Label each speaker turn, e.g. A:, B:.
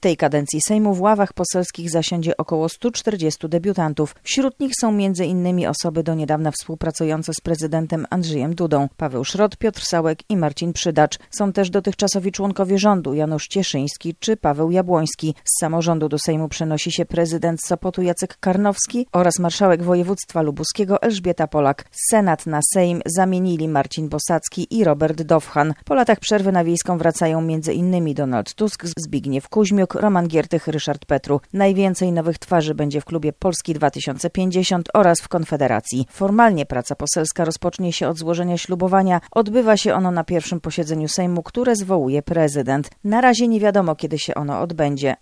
A: tej kadencji Sejmu w ławach poselskich zasiądzie około 140 debiutantów. Wśród nich są m.in. osoby do niedawna współpracujące z prezydentem Andrzejem Dudą: Paweł Szrot, Piotr Sałek i Marcin Przydacz. Są też dotychczasowi członkowie rządu: Janusz Cieszyński czy Paweł Jabłoński. Z samorządu do Sejmu przenosi się prezydent Sopotu Jacek Karnowski oraz marszałek województwa lubuskiego Elżbieta Polak. Senat na Sejm zamienili Marcin Bosacki i Robert Dowchan. Po latach przerwy na Wiejską wracają m.in. Donald Tusk, Zbigniew Kuźmiuk, Roman Giertych, Ryszard Petru. Najwięcej nowych twarzy będzie w klubie Polski 2050 oraz w Konfederacji. Formalnie praca poselska rozpocznie się od złożenia ślubowania. Odbywa się ono na pierwszym posiedzeniu Sejmu, które zwołuje prezydent. Na razie nie wiadomo, kiedy się ono odbędzie.